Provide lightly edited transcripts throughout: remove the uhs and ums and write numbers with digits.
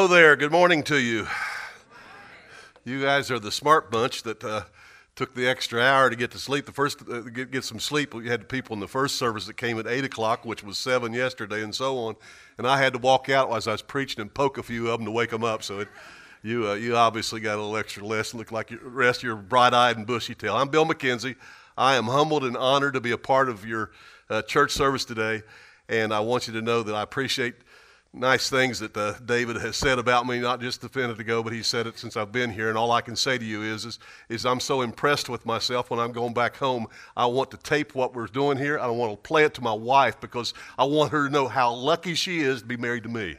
Hello there. Good morning to you. You guys are the smart bunch that took the extra hour to get to sleep. Get some sleep. We had people in the first service that came at 8 o'clock, which was 7 yesterday, and so on. And I had to walk out as I was preaching and poke a few of them to wake them up. So you obviously got a little extra lesson. Look like the rest of your bright-eyed and bushy-tailed. I'm Bill McKenzie. I am humbled and honored to be a part of your church service today. And I want you to know that I appreciate nice things that David has said about me, not just a minute ago, but he said it since I've been here. And all I can say to you is I'm so impressed with myself when I'm going back home. I want to tape what we're doing here. I want to play it to my wife because I want her to know how lucky she is to be married to me.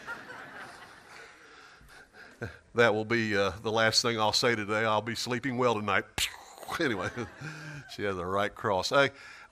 That will be the last thing I'll say today. I'll be sleeping well tonight. Anyway, she has the right cross. Hey,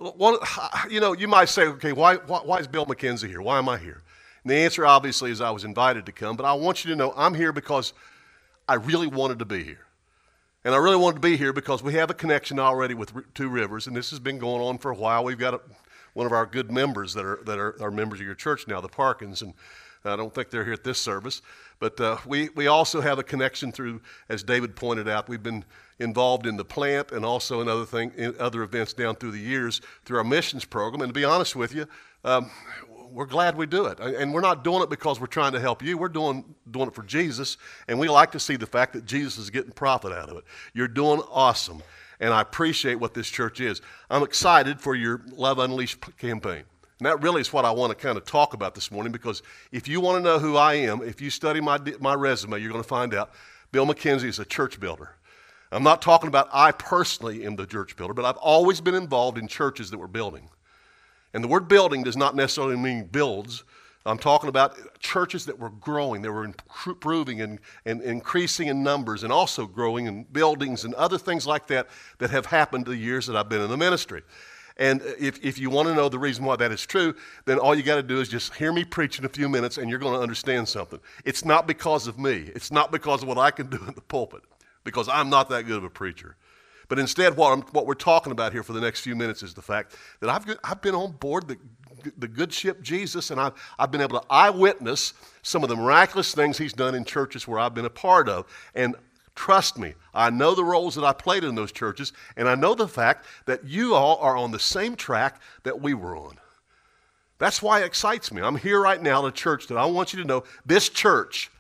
you might say, okay, why is Bill McKenzie here? Why am I here? And the answer, obviously, is I was invited to come. But I want you to know I'm here because I really wanted to be here. And I really wanted to be here because we have a connection already with Two Rivers, and this has been going on for a while. We've got one of our good members that are members of your church now, the Parkins, and I don't think they're here at this service. But we also have a connection through, as David pointed out, we've been involved in the plant and also in other events down through the years through our missions program. And to be honest with you, we're glad we do it. And we're not doing it because we're trying to help you. We're doing it for Jesus, and we like to see the fact that Jesus is getting profit out of it. You're doing awesome, and I appreciate what this church is. I'm excited for your Love Unleashed campaign. And that really is what I want to kind of talk about this morning, because if you want to know who I am, if you study my resume, you're going to find out Bill McKenzie is a church builder. I'm not talking about I personally am the church builder, but I've always been involved in churches that were building. And the word building does not necessarily mean builds. I'm talking about churches that were growing. They were improving and increasing in numbers, and also growing in buildings and other things like that have happened the years that I've been in the ministry. And if you want to know the reason why that is true, then all you got to do is just hear me preach in a few minutes, and you're going to understand something. It's not because of me. It's not because of what I can do in the pulpit, because I'm not that good of a preacher. But instead, what we're talking about here for the next few minutes is the fact that I've been on board the good ship Jesus, and I've been able to eyewitness some of the miraculous things he's done in churches where I've been a part of. And trust me, I know the roles that I played in those churches, and I know the fact that you all are on the same track that we were on. That's why it excites me. I'm here right now at a church that I want you to know this church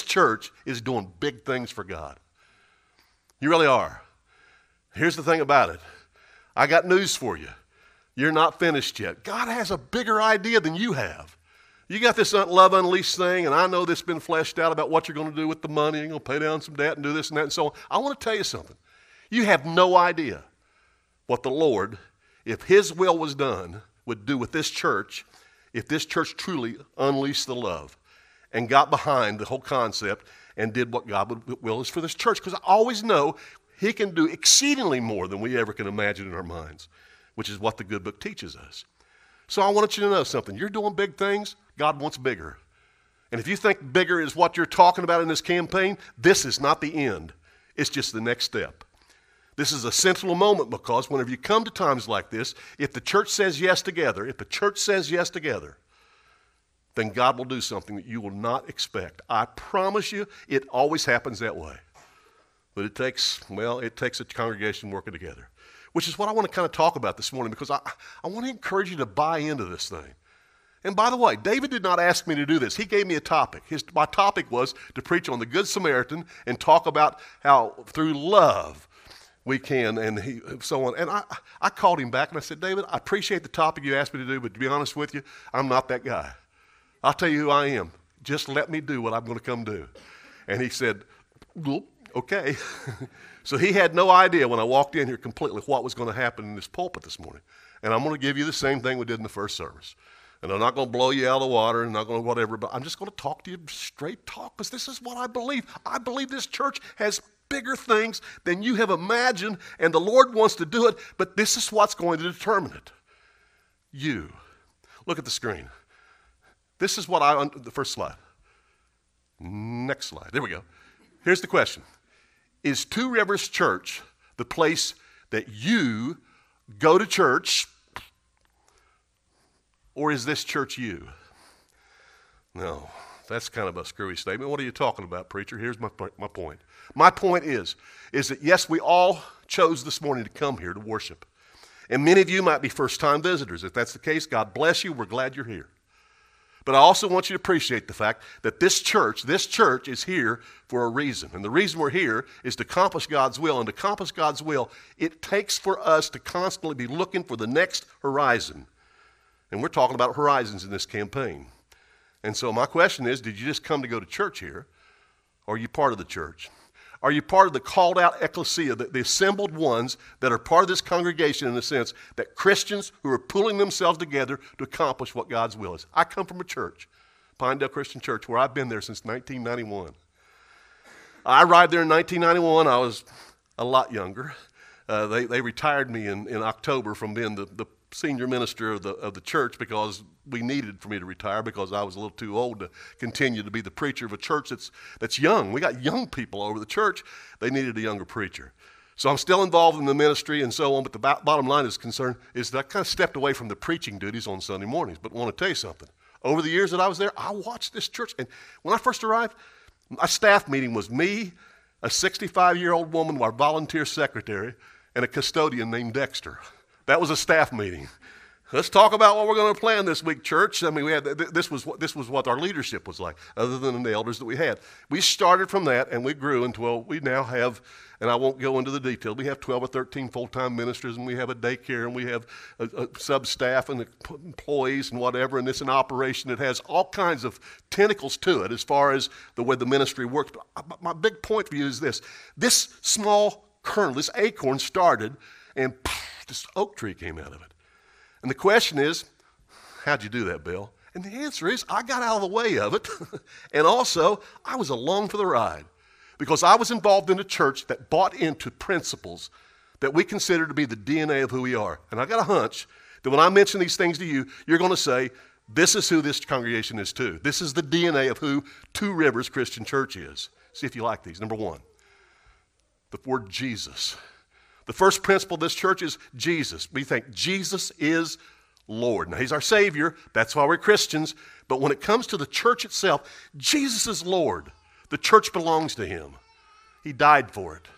is doing big things for God. You really are. Here's the thing about it. I got news for you. You're not finished yet. God has a bigger idea than you have. You got this Love Unleashed thing, and I know this has been fleshed out about what you're going to do with the money. You're going to pay down some debt and do this and that and so on. I want to tell you something. You have no idea what the Lord, if His will was done, would do with this church if this church truly unleashed the love and got behind the whole concept and did what God will is for this church. Because I always know He can do exceedingly more than we ever can imagine in our minds, which is what the good book teaches us. So I want you to know something. You're doing big things. God wants bigger. And if you think bigger is what you're talking about in this campaign, this is not the end. It's just the next step. This is a sentinel moment, because whenever you come to times like this, if the church says yes together, then God will do something that you will not expect. I promise you, it always happens that way. But it takes a congregation working together, which is what I want to kind of talk about this morning, because I want to encourage you to buy into this thing. And by the way, David did not ask me to do this. He gave me a topic. My topic was to preach on the Good Samaritan and talk about how through love we can, and so on. And I called him back and I said, David, I appreciate the topic you asked me to do, but to be honest with you, I'm not that guy. I'll tell you who I am. Just let me do what I'm going to come do. And he said, well, okay. So he had no idea when I walked in here completely what was going to happen in this pulpit this morning. And I'm going to give you the same thing we did in the first service. And I'm not going to blow you out of the water and not going to whatever, but I'm just going to talk to you straight talk, because this is what I believe. I believe this church has bigger things than you have imagined, and the Lord wants to do it, but this is what's going to determine it. You. Look at the screen. This is what the first slide. Next slide. There we go. Here's the question. Is Two Rivers Church the place that you go to church, or is this church you? No, That's kind of a screwy statement. What are you talking about, preacher? Here's my point. My point is that yes, we all chose this morning to come here to worship. And many of you might be first-time visitors. If that's the case, God bless you. We're glad you're here. But I also want you to appreciate the fact that this church is here for a reason. And the reason we're here is to accomplish God's will. And to accomplish God's will, it takes for us to constantly be looking for the next horizon. And we're talking about horizons in this campaign. And so my question is, did you just come to go to church here? Or are you part of the church? Are you part of the called out ecclesia, the assembled ones that are part of this congregation in the sense that Christians who are pulling themselves together to accomplish what God's will is? I come from a church, Pinedale Christian Church, where I've been there since 1991. I arrived there in 1991. I was a lot younger. They retired me in October from being the senior minister of the church because we needed for me to retire because I was a little too old to continue to be the preacher of a church that's young. We got young people all over the church. They needed a younger preacher. So I'm still involved in the ministry and so on, but the bottom line is concerned is that I kind of stepped away from the preaching duties on Sunday mornings. But I want to tell you something. Over the years that I was there, I watched this church. And when I first arrived, my staff meeting was me, a 65-year-old woman, our volunteer secretary, and a custodian named Dexter. That was a staff meeting. Let's talk about what we're going to plan this week, church. I mean, we had this was what our leadership was like, other than the elders that we had. We started from that, and we grew until we now have, and I won't go into the details, we have 12 or 13 full-time ministers, and we have a daycare, and we have a sub-staff and employees and whatever, and it's an operation that has all kinds of tentacles to it as far as the way the ministry works. But my big point for you is this. This small kernel, this acorn started, and this oak tree came out of it. And the question is, how'd you do that, Bill? And the answer is, I got out of the way of it. And also, I was along for the ride because I was involved in a church that bought into principles that we consider to be the DNA of who we are. And I got a hunch that when I mention these things to you, you're going to say, this is who this congregation is too. This is the DNA of who Two Rivers Christian Church is. See if you like these. Number one, the word Jesus. The first principle of this church is Jesus. We think Jesus is Lord. Now, he's our Savior. That's why we're Christians. But when it comes to the church itself, Jesus is Lord. The church belongs to him. He died for it.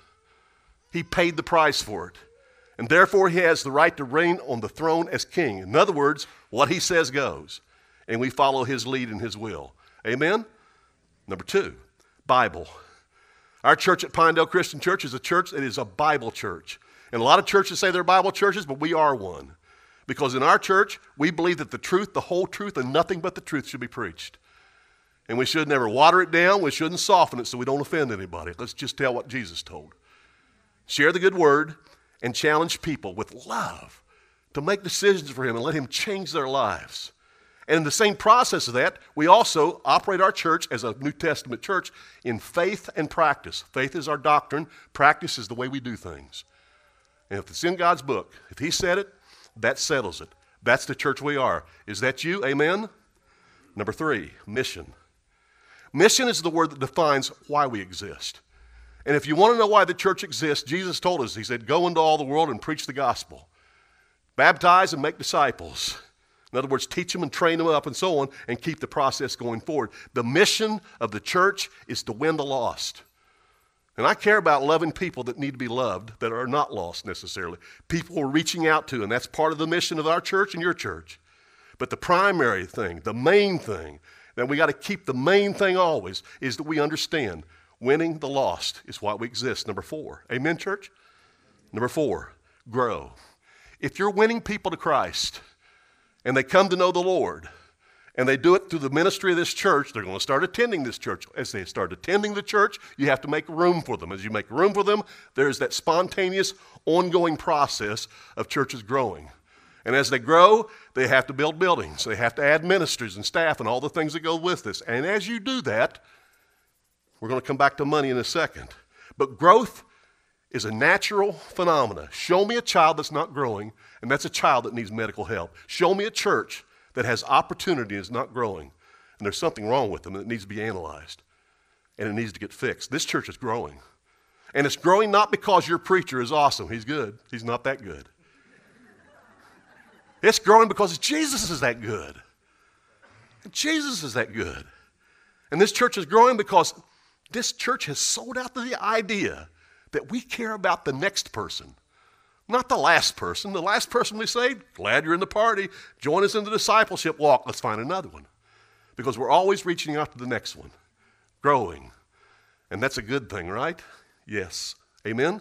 He paid the price for it. And therefore, he has the right to reign on the throne as king. In other words, what he says goes. And we follow his lead and his will. Amen? Number two, Bible. Our church at Pinedale Christian Church is a church that is a Bible church. And a lot of churches say they're Bible churches, but we are one. Because in our church, we believe that the truth, the whole truth, and nothing but the truth should be preached. And we should never water it down. We shouldn't soften it so we don't offend anybody. Let's just tell what Jesus told. Share the good word and challenge people with love to make decisions for him and let him change their lives. And in the same process of that, we also operate our church as a New Testament church in faith and practice. Faith is our doctrine. Practice is the way we do things. And if it's in God's book, if he said it, that settles it. That's the church we are. Is that you? Amen? Number three, mission. Mission is the word that defines why we exist. And if you want to know why the church exists, Jesus told us, he said, go into all the world and preach the gospel. Baptize and make disciples. In other words, teach them and train them up and so on and keep the process going forward. The mission of the church is to win the lost. And I care about loving people that need to be loved, that are not lost necessarily. People we're reaching out to, and that's part of the mission of our church and your church. But the primary thing, the main thing, that we got to keep the main thing always, is that we understand winning the lost is why we exist. Number four. Amen, church? Number four, grow. If you're winning people to Christ, and they come to know the Lord, and they do it through the ministry of this church, they're going to start attending this church. As they start attending the church, you have to make room for them. As you make room for them, there's that spontaneous, ongoing process of churches growing. And as they grow, they have to build buildings. They have to add ministers and staff and all the things that go with this. And as you do that, we're going to come back to money in a second. But growth is a natural phenomena. Show me a child that's not growing, and that's a child that needs medical help. Show me a church that has opportunity and is not growing, and there's something wrong with them that needs to be analyzed, and it needs to get fixed. This church is growing, and it's growing not because your preacher is awesome. He's good. He's not that good. It's growing because Jesus is that good. Jesus is that good. And this church is growing because this church has sold out to the idea that we care about the next person, not the last person. The last person we saved, glad you're in the party. Join us in the discipleship walk. Let's find another one. Because we're always reaching out to the next one, growing. And that's a good thing, right? Yes. Amen?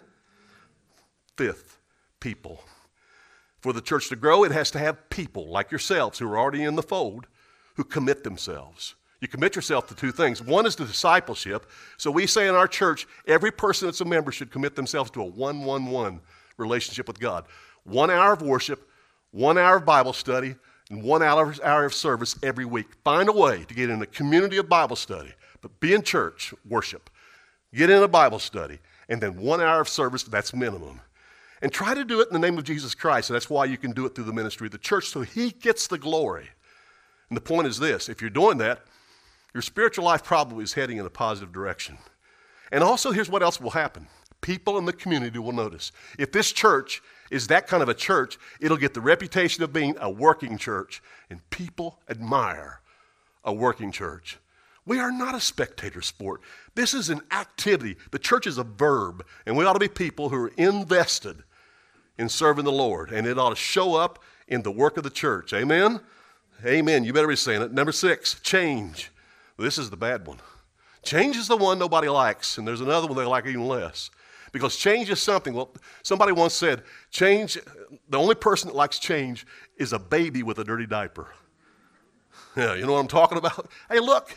Fifth, people. For the church to grow, it has to have people like yourselves who are already in the fold who commit themselves. You commit yourself to two things. One is the discipleship. So we say in our church, every person that's a member should commit themselves to a 1-1-1 relationship with God. 1 hour of worship, 1 hour of Bible study, and 1 hour of service every week. Find a way to get in a community of Bible study, but be in church, worship. Get in a Bible study, and then 1 hour of service, that's minimum. And try to do it in the name of Jesus Christ. And that's why you can do it through the ministry of the church, so he gets the glory. And the point is this, if you're doing that, your spiritual life probably is heading in a positive direction. And also, here's what else will happen. People in the community will notice. If this church is that kind of a church, it'll get the reputation of being a working church, and people admire a working church. We are not a spectator sport. This is an activity. The church is a verb, and we ought to be people who are invested in serving the Lord, and it ought to show up in the work of the church. Amen? Amen. You better be saying it. Number 6, change. This is the bad one. Change is the one nobody likes, and there's another one they like even less. Because change is something, well, somebody once said, change, the only person that likes change is a baby with a dirty diaper. Yeah, you know what I'm talking about? Hey, look,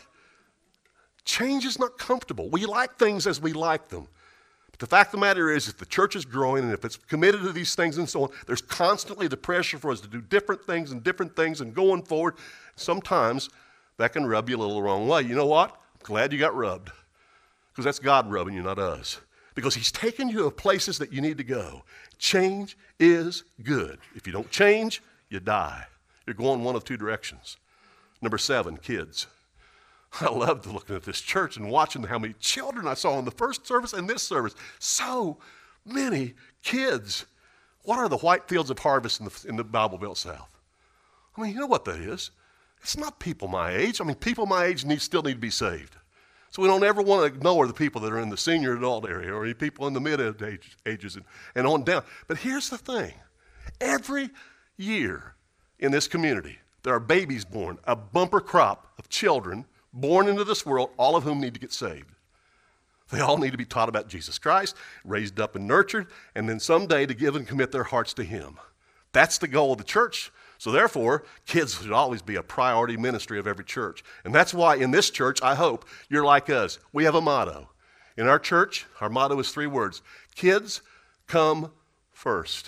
change is not comfortable. We like things as we like them. But the fact of the matter is, if the church is growing and if it's committed to these things and so on, there's constantly the pressure for us to do different things and going forward. Sometimes that can rub you a little the wrong way. You know what? I'm glad you got rubbed. Because that's God rubbing you, not us. Because he's taken you to places that you need to go. Change is good. If you don't change, you die. You're going one of two directions. Number 7, kids. I loved looking at this church and watching how many children I saw in the first service and this service. So many kids. What are the white fields of harvest in the Bible Belt South? I mean, you know what that is. It's not people my age. I mean, people my age still need to be saved. So we don't ever want to ignore the people that are in the senior adult area or people in the mid-ages and on down. But here's the thing. Every year in this community, there are babies born, a bumper crop of children born into this world, all of whom need to get saved. They all need to be taught about Jesus Christ, raised up and nurtured, and then someday to give and commit their hearts to him. That's the goal of the church. So therefore, kids should always be a priority ministry of every church. And that's why in this church, I hope you're like us. We have a motto. In our church, our motto is 3 words. Kids come first.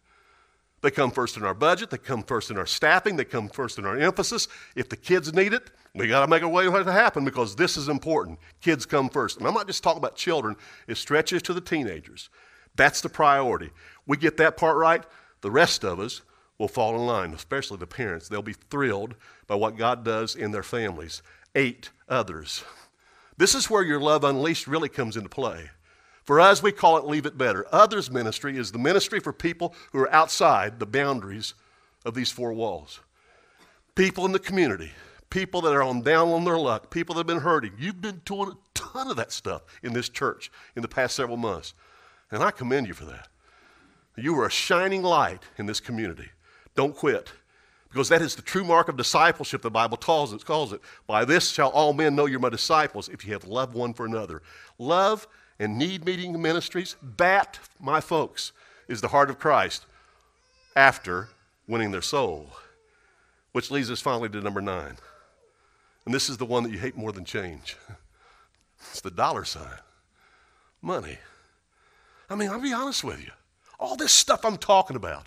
They come first in our budget. They come first in our staffing. They come first in our emphasis. If the kids need it, we got to make a way for it to happen because this is important. Kids come first. And I'm not just talking about children. It stretches to the teenagers. That's the priority. We get that part right, the rest of us will fall in line, especially the parents. They'll be thrilled by what God does in their families. 8, others. This is where your love unleashed really comes into play. For us, we call it Leave It Better. Others ministry is the ministry for people who are outside the boundaries of these 4 walls. People in the community, people that are down on their luck, people that have been hurting. You've been doing a ton of that stuff in this church in the past several months. And I commend you for that. You are a shining light in this community. Don't quit, because that is the true mark of discipleship, the Bible calls it. By this shall all men know you're my disciples, if you have love one for another. Love and need-meeting ministries, that, my folks, is the heart of Christ after winning their soul. Which leads us finally to number 9. And this is the one that you hate more than change. It's the dollar sign. Money. I mean, I'll be honest with you. All this stuff I'm talking about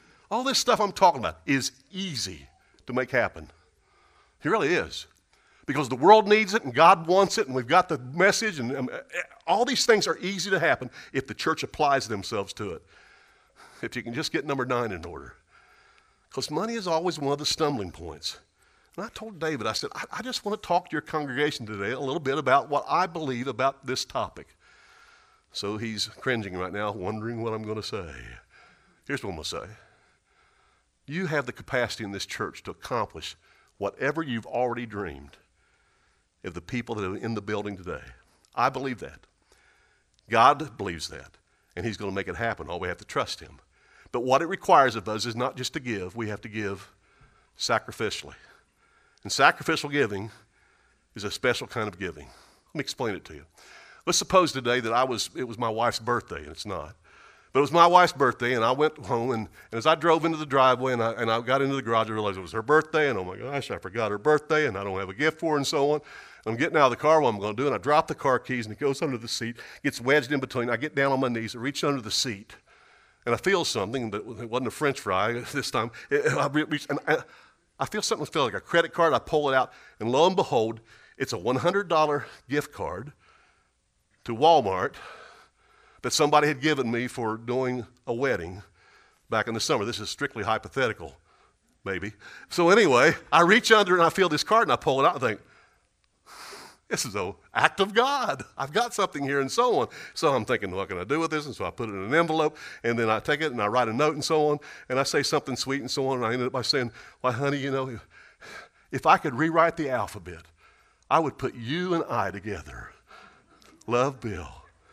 is easy to make happen. It really is. Because the world needs it and God wants it and we've got the message and all these things are easy to happen if the church applies themselves to it. If you can just get number 9 in order. Because money is always one of the stumbling points. And I told David, I said, I just want to talk to your congregation today a little bit about what I believe about this topic. So he's cringing right now, wondering what I'm going to say. Here's what I'm going to say. You have the capacity in this church to accomplish whatever you've already dreamed of the people that are in the building today. I believe that. God believes that, and he's going to make it happen. All we have to trust him. But what it requires of us is not just to give. We have to give sacrificially. And sacrificial giving is a special kind of giving. Let me explain it to you. Let's suppose today that it was my wife's birthday, and it's not. But it was my wife's birthday, and I went home, and as I drove into the driveway and I got into the garage, I realized it was her birthday, and oh my gosh, I forgot her birthday, and I don't have a gift for her, and so on. I'm getting out of the car, what I'm going to do, and I drop the car keys, and it goes under the seat, gets wedged in between. I get down on my knees, I reach under the seat, and I feel something, but it wasn't a French fry this time. I feel something that felt like a credit card. I pull it out, and lo and behold, it's a $100 gift card to Walmart that somebody had given me for doing a wedding back in the summer. This is strictly hypothetical, maybe. So anyway, I reach under and I feel this card and I pull it out and think, this is an act of God. I've got something here and so on. So I'm thinking, what can I do with this? And so I put it in an envelope and then I take it and I write a note and so on. And I say something sweet and so on. And I ended up by saying, why, honey, you know, if I could rewrite the alphabet, I would put you and I together. Love, Bill.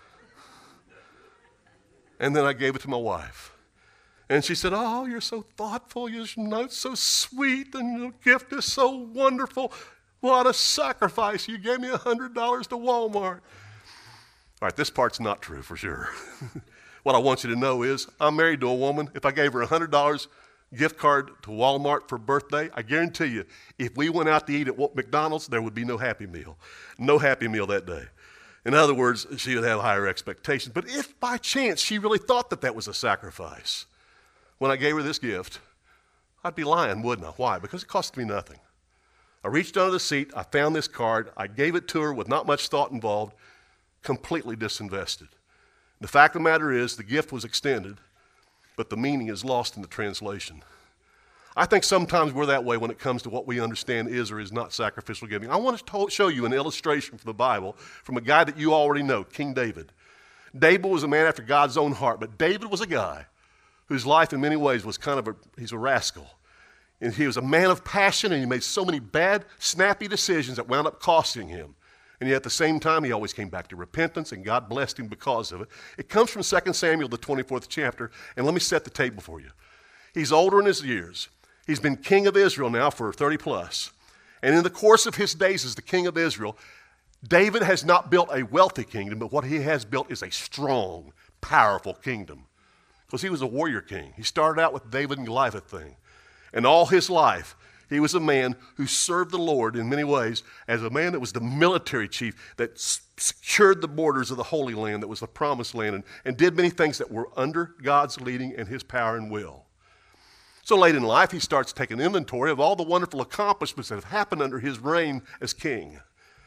And then I gave it to my wife. And she said, oh, you're so thoughtful. Your note's so sweet and your gift is so wonderful. What a sacrifice. You gave me $100 to Walmart. All right, this part's not true for sure. What I want you to know is I'm married to a woman. If I gave her $100 gift card to Walmart for birthday, I guarantee you, if we went out to eat at McDonald's, there would be no Happy Meal. No Happy Meal that day. In other words, she would have higher expectations. But if by chance she really thought that that was a sacrifice, when I gave her this gift, I'd be lying, wouldn't I? Why? Because it cost me nothing. I reached under the seat, I found this card, I gave it to her with not much thought involved, completely disinvested. The fact of the matter is the gift was extended, but the meaning is lost in the translation. I think sometimes we're that way when it comes to what we understand is or is not sacrificial giving. I want to show you an illustration from the Bible from a guy that you already know, King David. David was a man after God's own heart, but David was a guy whose life in many ways was he's a rascal. And he was a man of passion, and he made so many bad, snappy decisions that wound up costing him. And yet at the same time, he always came back to repentance, and God blessed him because of it. It comes from 2 Samuel, the 24th chapter, and let me set the table for you. He's older in his years. He's been king of Israel now for 30 plus. And in the course of his days as the king of Israel, David has not built a wealthy kingdom, but what he has built is a strong, powerful kingdom. Because he was a warrior king. He started out with the David and Goliath thing. And all his life, he was a man who served the Lord in many ways as a man that was the military chief that secured the borders of the Holy Land, that was the promised land, and did many things that were under God's leading and his power and will. So late in life, he starts taking inventory of all the wonderful accomplishments that have happened under his reign as king.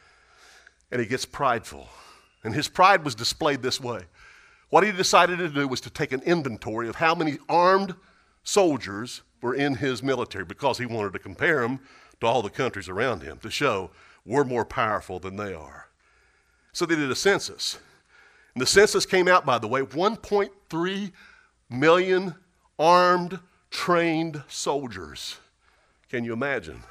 And he gets prideful. And his pride was displayed this way. What he decided to do was to take an inventory of how many armed soldiers were in his military, because he wanted to compare them to all the countries around him to show we're more powerful than they are. So they did a census. And the census came out, by the way, 1.3 million armed, trained soldiers. Can you imagine?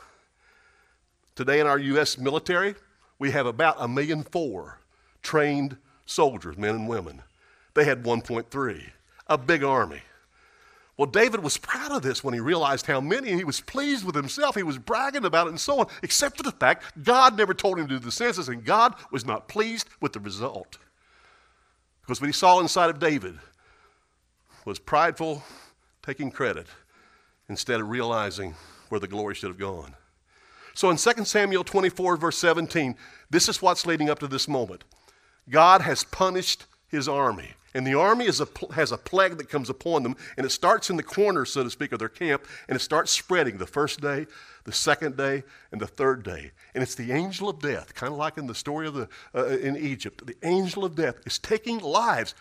Today in our U.S. military, we have about 1.4 million trained soldiers, men and women. They had 1.3, a big army. Well, David was proud of this when he realized how many, and he was pleased with himself. He was bragging about it and so on, except for the fact God never told him to do the census, and God was not pleased with the result. Because what he saw inside of David was prideful, taking credit, instead of realizing where the glory should have gone. So in 2 Samuel 24, verse 17, this is what's leading up to this moment. God has punished his army. And the army has a plague that comes upon them, and it starts in the corner, so to speak, of their camp, and it starts spreading the first day, the second day, and the third day. And it's the angel of death, kind of like in the story of in Egypt. The angel of death is taking lives.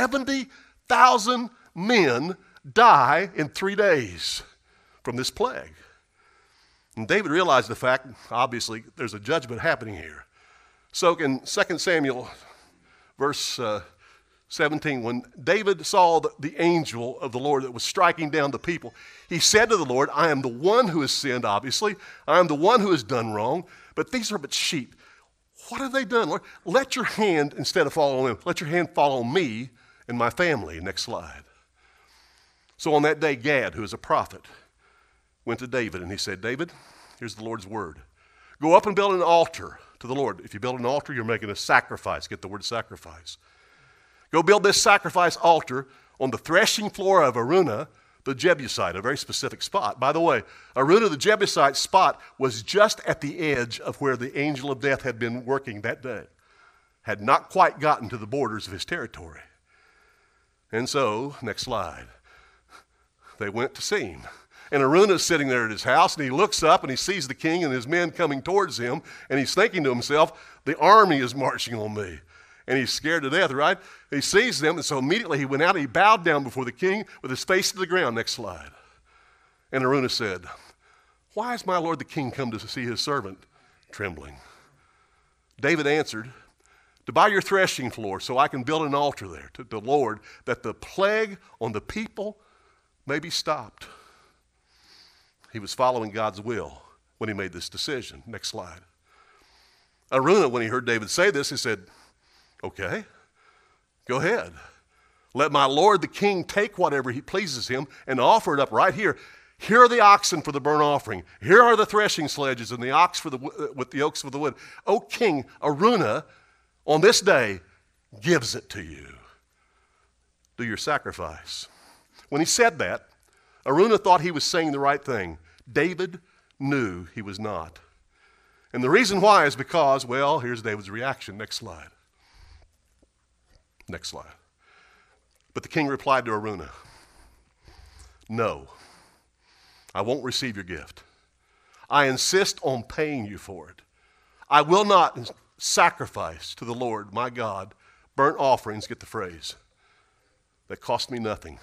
70,000 men die in 3 days from this plague. And David realized the fact, obviously, there's a judgment happening here. So in 2 Samuel, verse 17, when David saw the angel of the Lord that was striking down the people, he said to the Lord, I am the one who has sinned, obviously. I am the one who has done wrong, but these are but sheep. What have they done, Lord? Let your hand, instead of fall on them, let your hand fall on me and my family. Next slide. So on that day, Gad, who is a prophet, went to David and he said, David, here's the Lord's word. Go up and build an altar to the Lord. If you build an altar, you're making a sacrifice. Get the word sacrifice. Go build this sacrifice altar on the threshing floor of Araunah, the Jebusite, a very specific spot. By the way, Araunah, the Jebusite spot was just at the edge of where the angel of death had been working that day. Had not quite gotten to the borders of his territory. And so, next slide, they went to see him. And Araunah's sitting there at his house, and he looks up and he sees the king and his men coming towards him, and he's thinking to himself, the army is marching on me. And he's scared to death, right? He sees them, and so immediately he went out and he bowed down before the king with his face to the ground. Next slide. And Araunah said, why has my lord the king come to see his servant trembling? David answered, to buy your threshing floor so I can build an altar there to the Lord, that the plague on the people may be stopped. He was following God's will when he made this decision. Next slide. Araunah, when he heard David say this, he said, okay, go ahead. Let my lord the king take whatever he pleases him and offer it up right here. Here are the oxen for the burnt offering. Here are the threshing sledges and the ox with the yokes for the wood. O king, Araunah, on this day, gives it to you. Do your sacrifice. When he said that, Araunah thought he was saying the right thing. David knew he was not. And the reason why is because, well, here's David's reaction. Next slide. Next slide. But the king replied to Araunah, no, I won't receive your gift. I insist on paying you for it. I will not sacrifice to the Lord, my God, burnt offerings, get the phrase, that cost me nothing.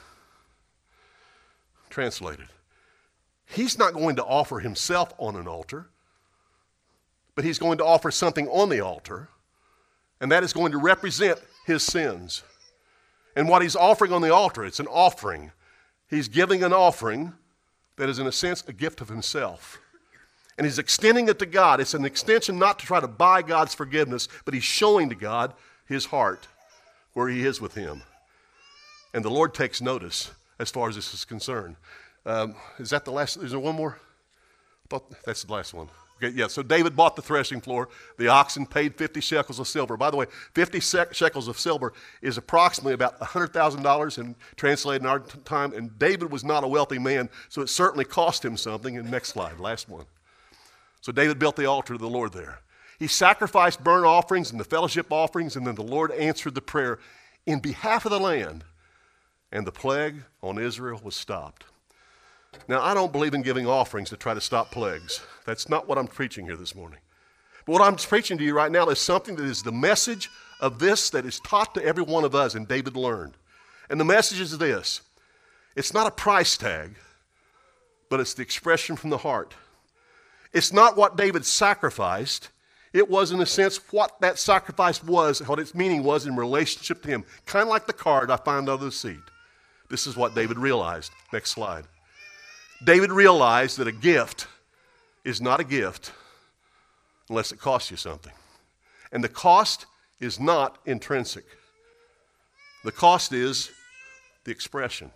Translated, he's not going to offer himself on an altar, but he's going to offer something on the altar, and that is going to represent his sins. And what he's offering on the altar, it's an offering. He's giving an offering that is, in a sense, a gift of himself. And he's extending it to God. It's an extension not to try to buy God's forgiveness, but he's showing to God his heart, where he is with him. And the Lord takes notice as far as this is concerned. Is that the last? Is there one more? I thought that's the last one. Okay, yeah, so David bought the threshing floor. The oxen paid 50 shekels of silver. By the way, 50 shekels of silver is approximately about $100,000 and translated in our time. And David was not a wealthy man, so it certainly cost him something. And next slide, last one. So David built the altar to the Lord there. He sacrificed burnt offerings and the fellowship offerings, and then the Lord answered the prayer in behalf of the land. And the plague on Israel was stopped. Now, I don't believe in giving offerings to try to stop plagues. That's not what I'm preaching here this morning. But what I'm preaching to you right now is something that is the message of this that is taught to every one of us, and David learned. And the message is this. It's not a price tag, but it's the expression from the heart. It's not what David sacrificed. It was, in a sense, what that sacrifice was, what its meaning was in relationship to him. Kind of like the card I found under the seat. This is what David realized. Next slide. David realized that a gift is not a gift unless it costs you something. And the cost is not intrinsic. The cost is the expression.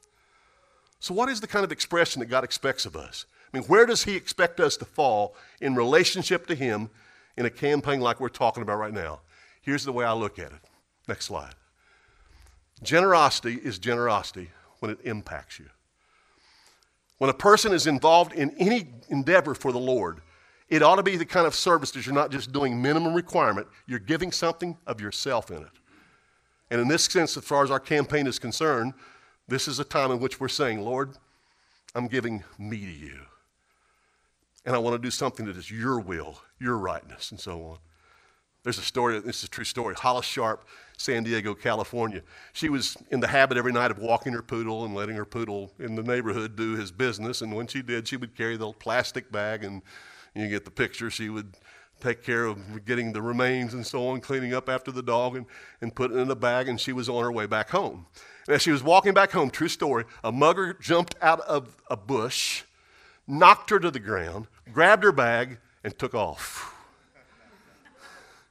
So what is the kind of expression that God expects of us? I mean, where does he expect us to fall in relationship to him in a campaign like we're talking about right now? Here's the way I look at it. Next slide. Generosity is generosity when it impacts you. When a person is involved in any endeavor for the Lord, it ought to be the kind of service that you're not just doing minimum requirement, you're giving something of yourself in it. And in this sense, as far as our campaign is concerned, this is a time in which we're saying, Lord, I'm giving me to you. And I want to do something that is your will, your rightness, and so on. There's a story, this is a true story, Hollis Sharp, San Diego, California. She was in the habit every night of walking her poodle and letting her poodle in the neighborhood do his business. And when she did, she would carry the plastic bag, and you get the picture. She would take care of getting the remains and so on, cleaning up after the dog and put it in a bag, and she was on her way back home. And as she was walking back home, true story, a mugger jumped out of a bush, knocked her to the ground, grabbed her bag, and took off.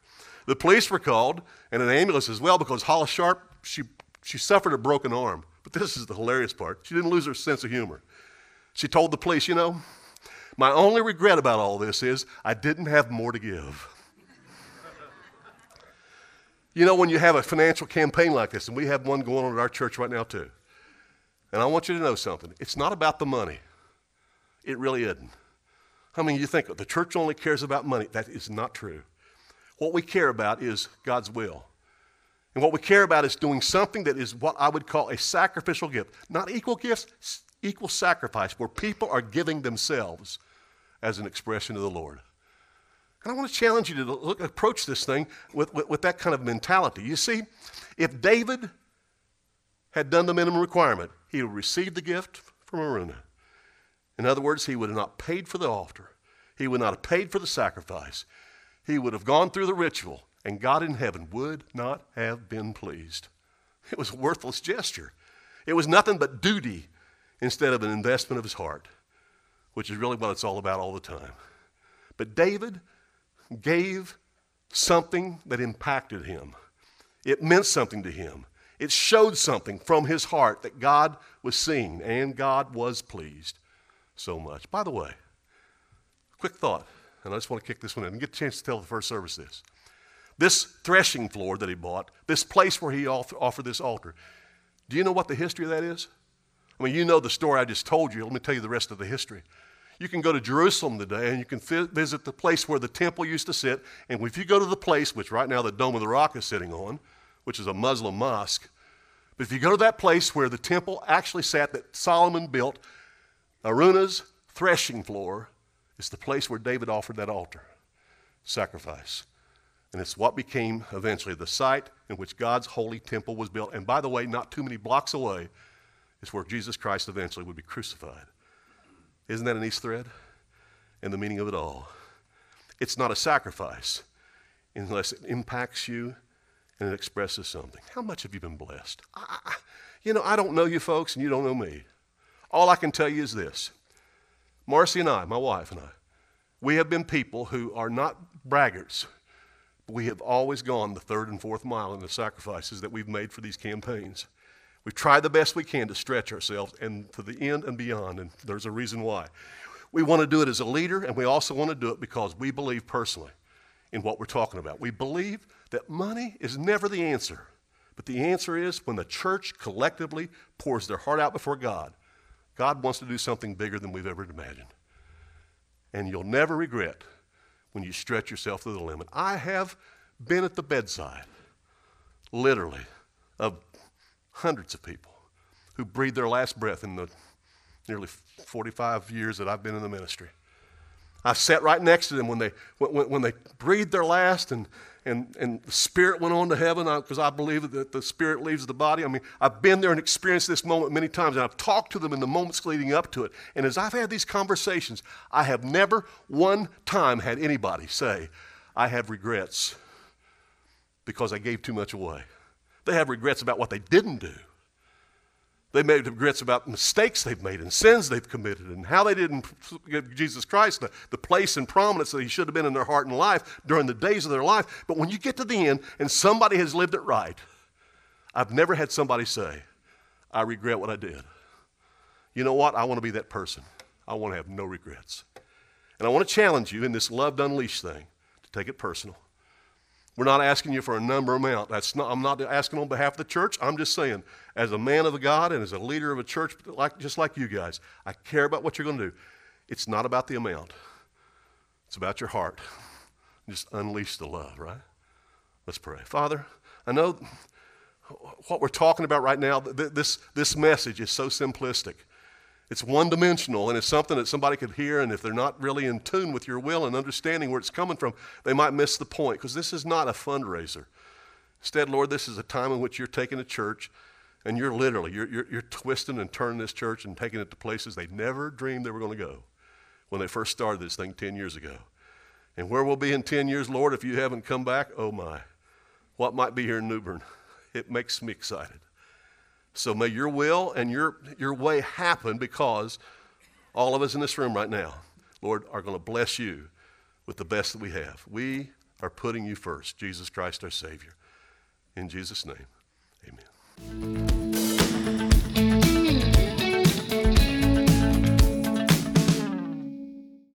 The police were called, and an ambulance as well, because Hollis Sharp, she suffered a broken arm. But this is the hilarious part. She didn't lose her sense of humor. She told the police, you know, my only regret about all this is I didn't have more to give. You know, when you have a financial campaign like this, and we have one going on at our church right now too, and I want you to know something. It's not about the money. It really isn't. I mean, you think the church only cares about money. That is not true. What we care about is God's will. And what we care about is doing something that is what I would call a sacrificial gift. Not equal gifts, equal sacrifice, where people are giving themselves as an expression of the Lord. And I want to challenge you to approach this thing with that kind of mentality. You see, if David had done the minimum requirement, he would have received the gift from Araunah. In other words, he would have not paid for the altar. He would not have paid for the sacrifice. He would have gone through the ritual, and God in heaven would not have been pleased. It was a worthless gesture. It was nothing but duty instead of an investment of his heart, which is really what it's all about all the time. But David gave something that impacted him. It meant something to him. It showed something from his heart that God was seeing, and God was pleased so much. By the way, quick thought, and I just want to kick this one in and get a chance to tell the first service this. This threshing floor that he bought, this place where he offered this altar, do you know what the history of that is? I mean, you know the story I just told you. Let me tell you the rest of the history. You can go to Jerusalem today, and you can visit the place where the temple used to sit. And if you go to the place, which right now the Dome of the Rock is sitting on, which is a Muslim mosque, but if you go to that place where the temple actually sat that Solomon built, Araunah's threshing floor is the place where David offered that altar, sacrifice. And it's what became eventually the site in which God's holy temple was built. And by the way, not too many blocks away is where Jesus Christ eventually would be crucified. Isn't that an East thread? And the meaning of it all. It's not a sacrifice unless it impacts you and it expresses something. How much have you been blessed? I don't know you folks, and you don't know me. All I can tell you is this. Marcy and I, my wife and I, we have been people who are not braggarts. We have always gone the third and fourth mile in the sacrifices that we've made for these campaigns. We've tried the best we can to stretch ourselves and to the end and beyond, and there's a reason why. We want to do it as a leader, and we also want to do it because we believe personally in what we're talking about. We believe that money is never the answer, but the answer is when the church collectively pours their heart out before God, God wants to do something bigger than we've ever imagined. And you'll never regret when you stretch yourself to the limit. I have been at the bedside, literally, of hundreds of people who breathed their last breath in the nearly 45 years that I've been in the ministry. I sat right next to them when they breathed their last and the spirit went on to heaven, because I believe that the spirit leaves the body. I mean, I've been there and experienced this moment many times, and I've talked to them in the moments leading up to it. And as I've had these conversations, I have never one time had anybody say, I have regrets because I gave too much away. They have regrets about what they didn't do. They made regrets about mistakes they've made and sins they've committed and how they didn't give Jesus Christ the place and prominence that he should have been in their heart and life during the days of their life. But when you get to the end and somebody has lived it right, I've never had somebody say, I regret what I did. You know what? I want to be that person. I want to have no regrets. And I want to challenge you in this Loved Unleashed thing to take it personal. We're not asking you for a number amount. I'm not asking on behalf of the church. I'm just saying, as a man of God and as a leader of a church just like you guys, I care about what you're going to do. It's not about the amount. It's about your heart. Just unleash the love, right? Let's pray. Father, I know what we're talking about right now, this message is so simplistic. It's one-dimensional, and it's something that somebody could hear, and if they're not really in tune with your will and understanding where it's coming from, they might miss the point, because this is not a fundraiser. Instead, Lord, this is a time in which you're taking a church, and you're literally, you're twisting and turning this church and taking it to places they never dreamed they were going to go when they first started this thing 10 years ago. And where we'll be in 10 years, Lord, if you haven't come back, oh my, what might be here in New Bern? It makes me excited. So may your will and your way happen, because all of us in this room right now, Lord, are going to bless you with the best that we have. We are putting you first, Jesus Christ our Savior. In Jesus' name, amen.